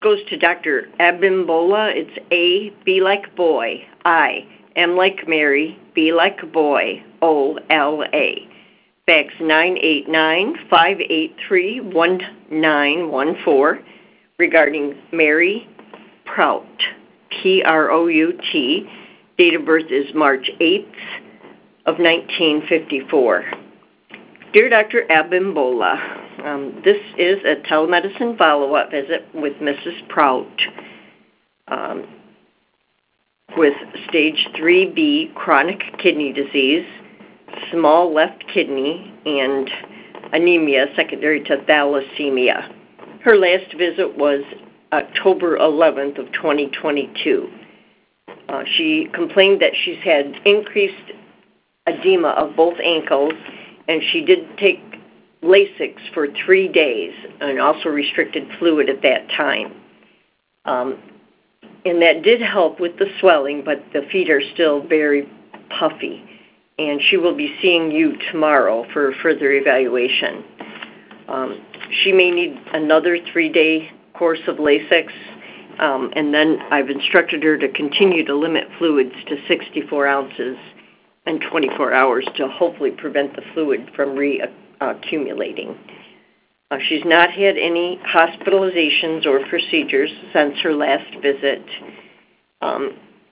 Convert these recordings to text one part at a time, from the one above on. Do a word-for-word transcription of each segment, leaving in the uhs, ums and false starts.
goes to Doctor Abimbola. It's A, B like boy, I, M like Mary, B like boy, O, L, A. Fax nine eight nine, five eight three, one nine one four regarding Mary Prout, P R O U T. Date of birth is March eighth of nineteen fifty-four. Dear Doctor Abimbola, um, this is a telemedicine follow-up visit with Missus Prout um, with stage three B chronic kidney disease, small left kidney, and anemia secondary to thalassemia. Her last visit was October eleventh of twenty twenty-two. Uh, she complained that she's had increased edema of both ankles, and she did take Lasix for three days and also restricted fluid at that time. Um, and that did help with the swelling, but the feet are still very puffy. And she will be seeing you tomorrow for further evaluation. Um, she may need another three-day course of Lasix, um, and then I've instructed her to continue to limit fluids to sixty-four ounces and twenty-four hours to hopefully prevent the fluid from reaccumulating. Uh, she's not had any hospitalizations or procedures since her last visit. Um,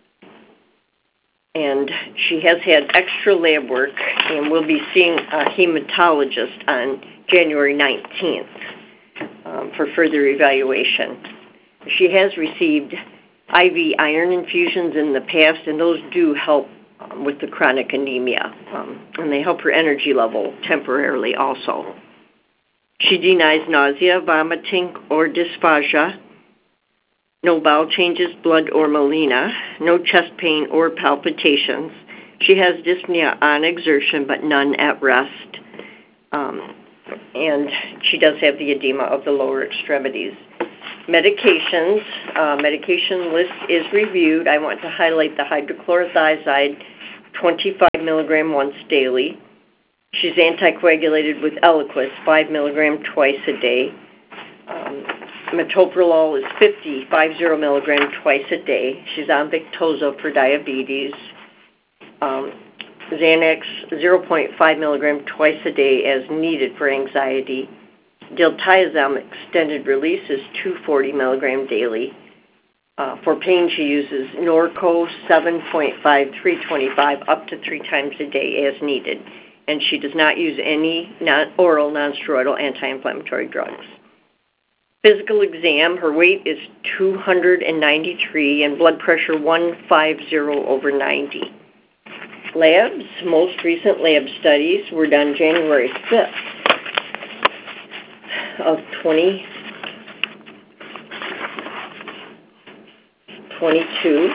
and she has had extra lab work and will be seeing a hematologist on January nineteenth um, for further evaluation. She has received I V iron infusions in the past, and those do help um, with the chronic anemia, um, and they help her energy level temporarily also. She denies nausea, vomiting, or dysphagia, no bowel changes, blood, or melena, no chest pain or palpitations. She has dyspnea on exertion, but none at rest. Um, and she does have the edema of the lower extremities. Medications, uh, medication list is reviewed. I want to highlight the hydrochlorothiazide, twenty-five milligram once daily. She's anticoagulated with Eliquis, five milligram twice a day. Um, metoprolol is fifty, fifty milligram twice a day. She's on Victoza for diabetes. Um, Xanax, zero point five milligram twice a day as needed for anxiety. Diltiazem extended release is two hundred forty milligram daily. Uh, for pain, she uses Norco seven point five, three twenty-five up to three times a day as needed. And she does not use any non- oral nonsteroidal anti-inflammatory drugs. Physical exam, her weight is two hundred ninety-three and blood pressure one fifty over ninety. Labs, most recent lab studies were done January fifth of twenty twenty-two.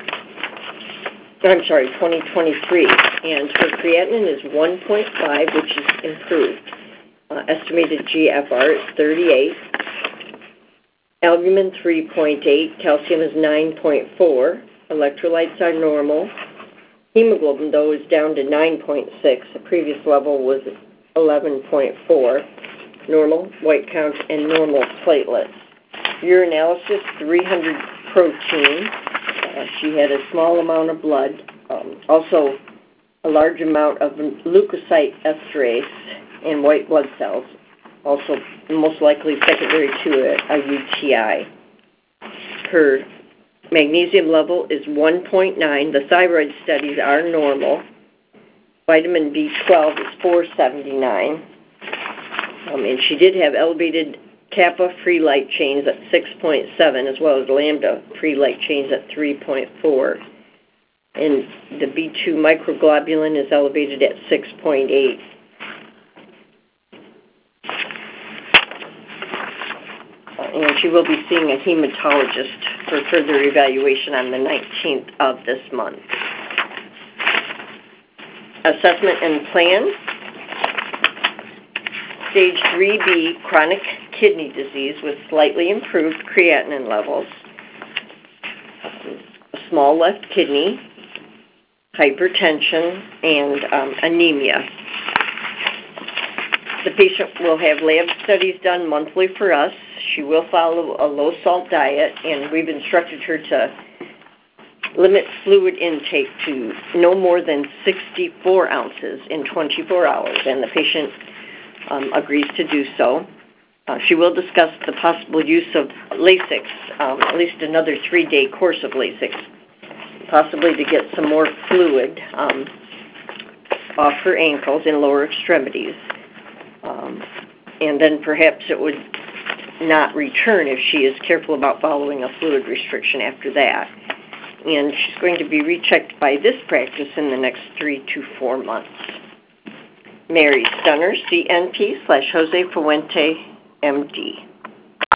I'm sorry, twenty twenty-three, and her creatinine is one point five, which is improved. Uh, estimated G F R is thirty-eight. Albumin three point eight, calcium is nine point four, electrolytes are normal. Hemoglobin, though, is down to nine point six. The previous level was eleven point four. Normal white count and normal platelets. Urinalysis, three hundred protein. Uh, she had a small amount of blood. Um, also, a large amount of leukocyte esterase and white blood cells. Also, most likely secondary to a, a U T I. Her magnesium level is one point nine. The thyroid studies are normal. Vitamin B twelve is four seventy-nine. Um, and she did have elevated kappa free light chains at six point seven, as well as lambda free light chains at three point four. And the B two microglobulin is elevated at six point eight. Uh, and she will be seeing a hematologist for further evaluation on the nineteenth of this month. Assessment and plan. Stage three B, chronic kidney disease with slightly improved creatinine levels, a small left kidney, hypertension, and um, anemia. The patient will have lab studies done monthly for us. She will follow a low-salt diet, and we've instructed her to limit fluid intake to no more than sixty-four ounces in twenty-four hours, and the patient um, agrees to do so. Uh, she will discuss the possible use of Lasix, um, at least another three-day course of Lasix, possibly to get some more fluid um, off her ankles and lower extremities. Um, and then perhaps it would not return if she is careful about following a fluid restriction after that. And she's going to be rechecked by this practice in the next three to four months. Mary Stunner, C N P slash Jose Fuente, M D.